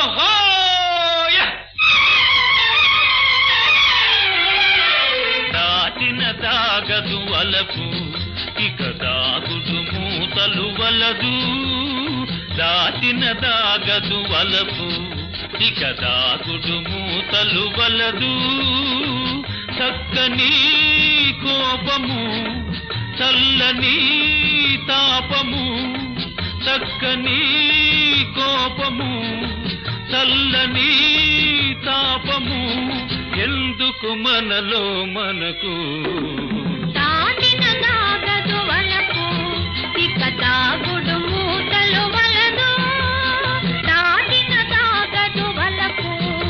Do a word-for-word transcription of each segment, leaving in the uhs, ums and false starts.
దాచిన దాగదు వలపు ఇక దాగుడు మూతలు వలదు దాచిన దాగదు వలపు ఇక దాగుడు మూతలు వలదు చక్కని కోపము చల్లని తాపము చక్కని కోపము చల్లని తాపము ఎందుకు మనలో మనకు దాటిన దాగదు వలపు ఇక దాగుడు మూతలు వలదు దాటిన దాగదు వలపు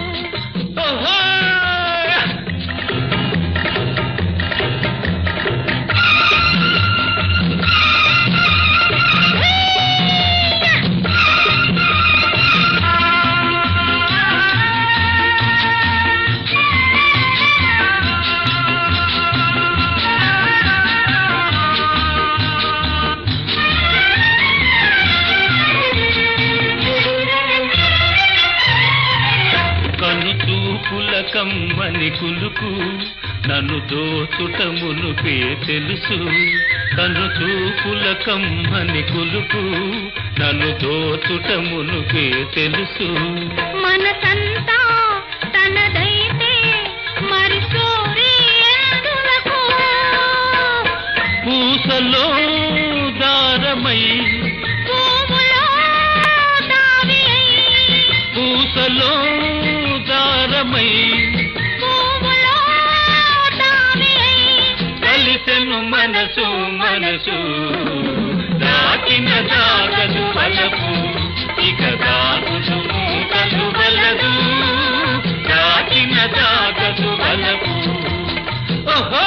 కమ్మని కులుకు నన్ను దోచుట మునుపే తెలుసు తను చూపుల కమ్మని కులుకు నన్ను దోచుట మునుపే తెలుసు మనసంతా తనదైతే మరి సూర్యులకు పూసలో దారమై పువ్వులో దావి పూసలో దారమై పువ్వులో దావి కలిసెను మనసు మనసు దాటిన దాగదు వలపు ఇక దాగుడు మూతలు వలదు దాటిన దాగదు వలపు ఓహో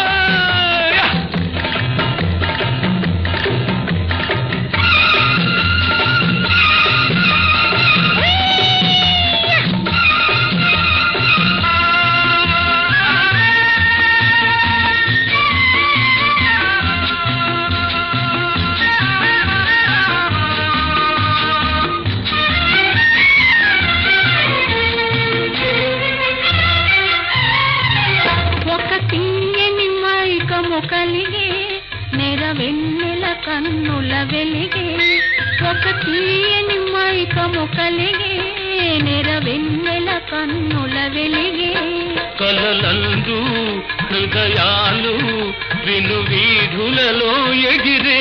కలిగే నెరవెన్నెల కన్నుల వెలిగే ఒక తీయని మైకము కలిగే నెరవెన్నెల కన్నుల వెలిగే కలలందు హృదయాలు విను వీధులలో ఎగిరే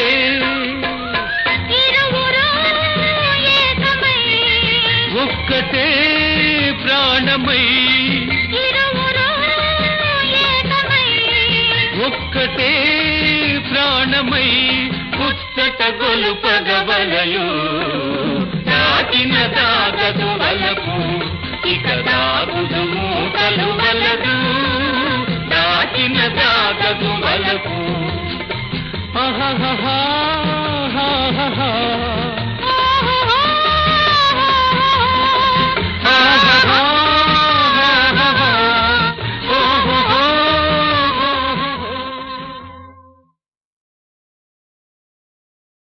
ఇరువురు ఏకమై ఒక్కటే ప్రాణమై ఒక్కటే ప్రాణమై పుస్తట గొలుపగవలయు దాటిన దాగదు వలపు ఇక దాగుడు మూతలు వలదు దాటిన దాగదు వలపు ఆహా